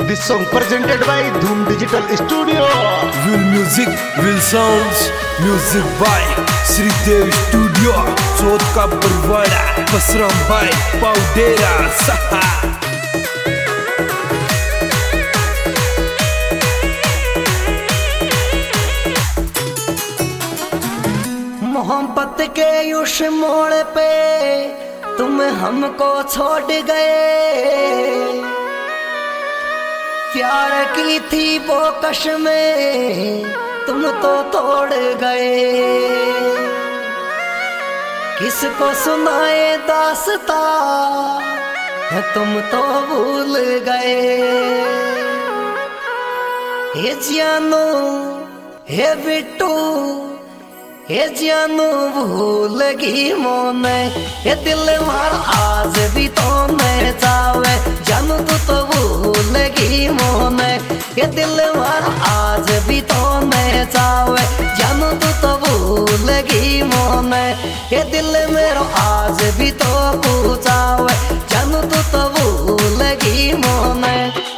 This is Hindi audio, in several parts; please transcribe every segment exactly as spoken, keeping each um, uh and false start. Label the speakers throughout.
Speaker 1: This song presented by Dhoom Digital Studio.
Speaker 2: Will music, will sounds, music by Sridev Studio. चौथ का बरवाड़ा, बसराम भाई, पाउडेरा सहा.
Speaker 3: मोहब्बत के उस मोड़ पे तुम हमको छोड़ गए, प्यार की थी वो कसमें तुम तो तोड़ गए. किसको सुनाए दास्ता तुम तो भूल गए. हे जानू हे बिट्टू हे जानू भूल गई मोने, ये दिल मार आज भी तो मैं चावे. जानू तू तो भूल गई मोने, ये दिल मार आज भी तो मैं चावे. जानू तू तो भूल गई मोने, ये दिल मेरो आज भी तो पूछावे. जानू तू तो भूल गई मोने.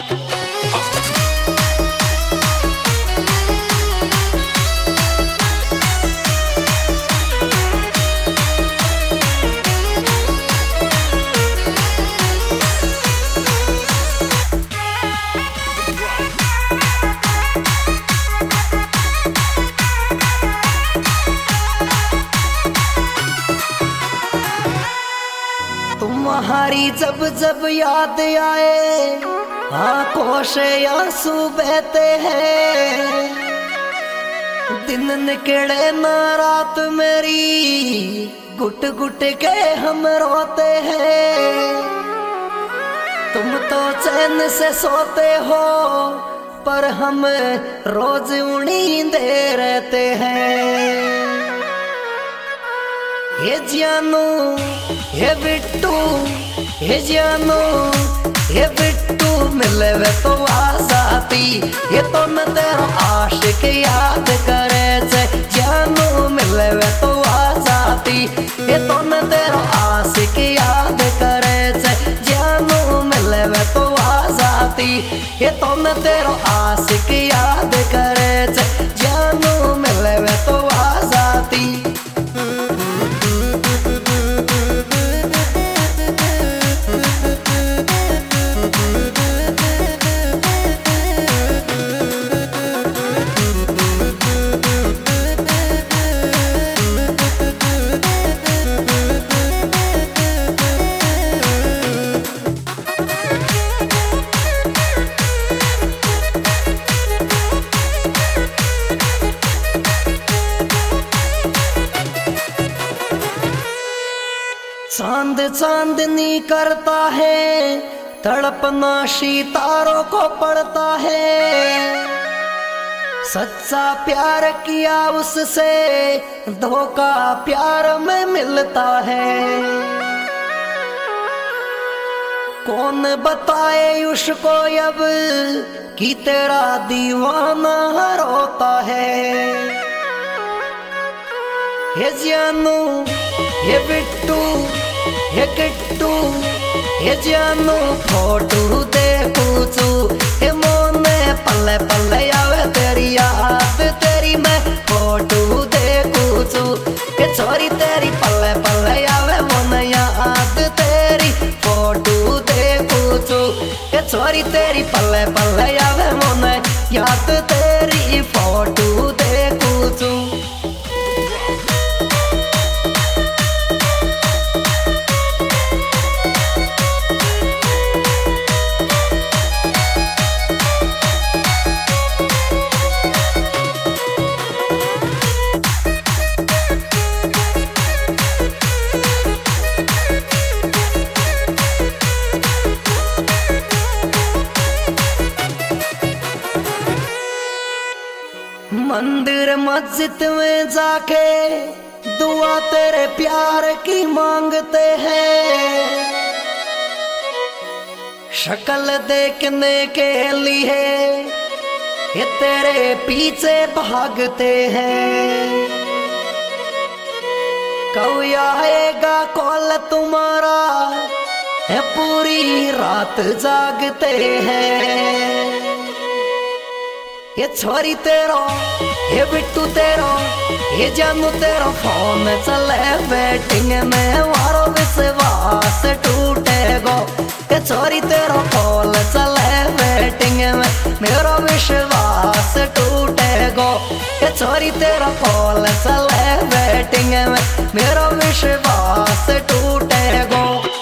Speaker 3: तुम्हारी जब जब याद आए आंखों से आंसू बहते हैं. दिन निकले ना रात मेरी गुट गुट के हम रोते हैं. तुम तो चैन से सोते हो पर हम रोज नींदे रहते हैं. ये जानू ये बिट्टू ये जानू ये बिट्टू मिले वे तो आजाती, ये तो मैं तेरा आशिक याद करे से. जानू मिले वे तो आजाती, ये तो मैं तेरा आशिक याद करे से. जानू मिले वे तो आजाती, ये तो मैं तेरा आशिक याद करे से. जानू मिले वे तो आजाती. चांद चांदनी करता है, तड़पना सितारों को पड़ता है. सच्चा प्यार किया उससे धोखा प्यार में मिलता है. कौन बताए उसको अब कि तेरा दीवाना रोता है. ये जानू ये बिट्टू ये किट्टू ये जानू फोटो देखू चू. ये मोने पल्ले पल्ले आवे तेरी याद तेरी, मैं फोटो देखू चू. ये छोरी तेरी पल्ले पल्ले आवे मोने याद तेरी, फोटो देखू चू. ये छोरी तेरी पल्ले पल्ले आवे मोने याद तेरी, फोटो देखू चू. मंदिर मस्जिद में जाके दुआ तेरे प्यार की मांगते हैं. शक्ल देखने के लिए ये तेरे पीछे भागते हैं. कब आएगा कॉल तुम्हारा है, पूरी रात जागते हैं. ये छोरी तेरो ये बिट्टू तेरो ये जानू तेरो फोन चले बैटिंग में मारो विश्वास टूटेगो। ये छोरी तेरो कॉल चले बैटिंग में मेरो विश्वास टूटेगो। ये छोरी तेरो कॉल चले बैटिंग में मेरो विश्वास टूटेगो।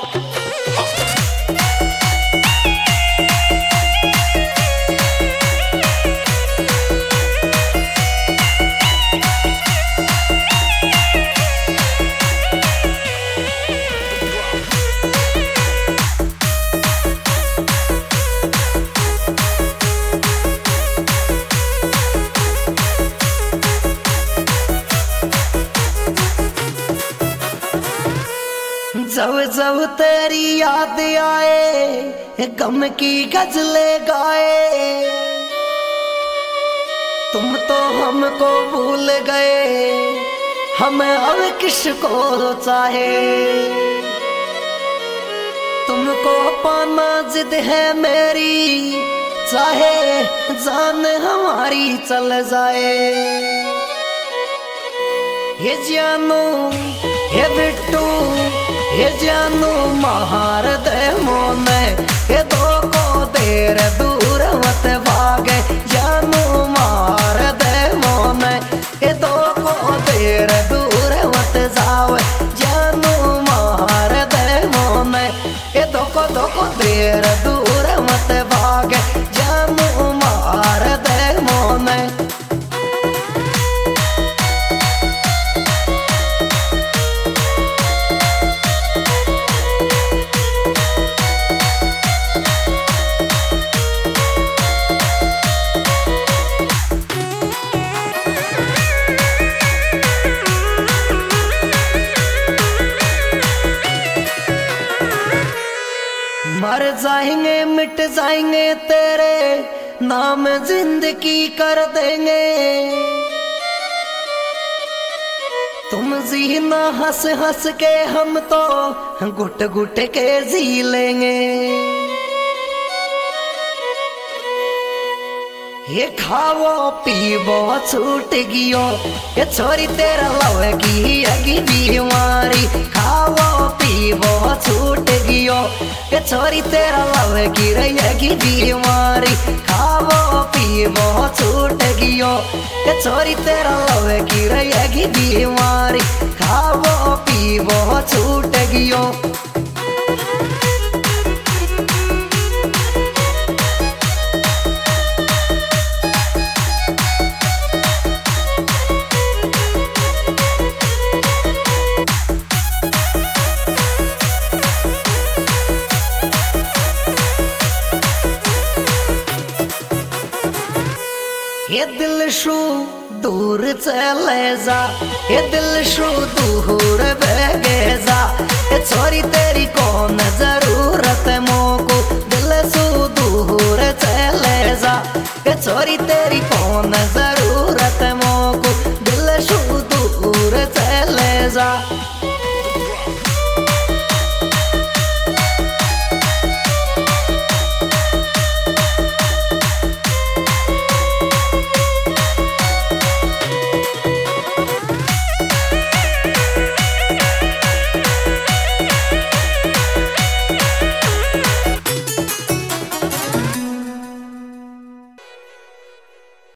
Speaker 3: जब जब तेरी याद आए गम की गजले गाए। तुम तो हमको भूल गए हमें अब किसको चाहे। तुमको पाना जिद है मेरी चाहे जान हमारी चल जाए। ये जानू ये बिट्टू ये जानू महार दे मोने ये दो को देर दूर मत भागे। जानू मार दे मोने ये दो को देर दूर मत जावे। जानू मार दे मोने ये दो को दो को देर दूर मत भागे। जानू मार दे मोने मर जाएंगे मिट जाएंगे तेरे नाम जिंदगी कर देंगे। तुम जीना हंस हंस के हम तो घुट घुट के जी लेंगे। ये खावो पीवो छूट गियो ये छोरी तेरा लवगी अगी बीमारी। खावो पीवो छूट गियो ये छोरी तेरा लवगी अगी बीमारी। खावो पीवो छूट गियो ये छोरी तेरा लवगी अगी बीमारी। खावो पीवो छूट गियो। ये दिल शू दूर चले जा ये दिल शू दूर बगे जा। ये छोरी तेरी कौन जरूरत मोको दिल शू दूर चले जा। ये छोरी तेरी